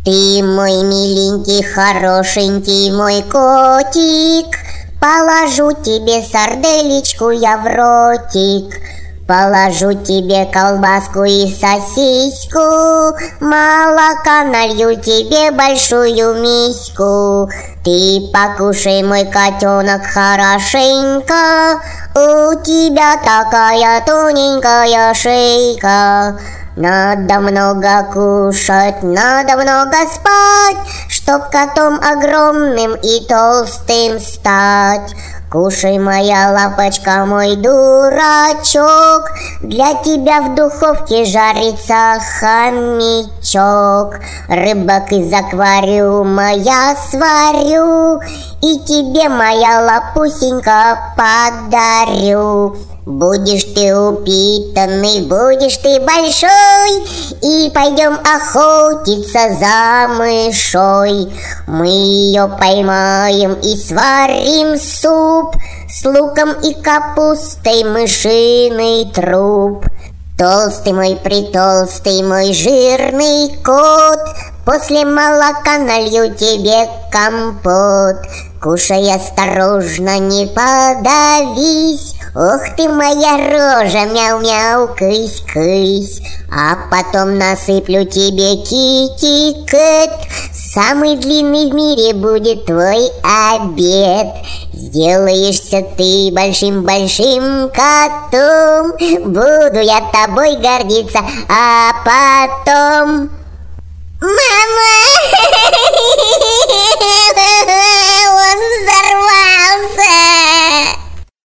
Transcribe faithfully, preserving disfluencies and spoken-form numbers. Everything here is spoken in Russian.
Ты мой миленький, хорошенький мой котик, положу тебе сарделечку я в ротик, положу тебе колбаску и сосиску, молока налью тебе большую миську. Ты покушай, мой котенок, хорошенько, у тебя такая тоненькая шейка. Надо много кушать, надо много спать, чтоб котом огромным и толстым стать. Кушай, моя лапочка, мой дурачок, для тебя в духовке жарится хомячок. Рыбок из аквариума я сварю и тебе, моя лапусенька, подарю. Будешь ты упитанный, будешь ты большой, и пойдем охотиться за мышой. Мы ее поймаем и сварим суп с луком и капустой, мышиный труп. Толстый мой, притолстый мой жирный кот, после молока налью тебе компот. Кушай осторожно, не подавись, ох ты моя рожа, мяу-мяу, кысь-кысь. А потом насыплю тебе китикет, самый длинный в мире будет твой обед. Сделаешься ты большим-большим котом, буду я тобой гордиться, а потом... Мама! Он взорвался!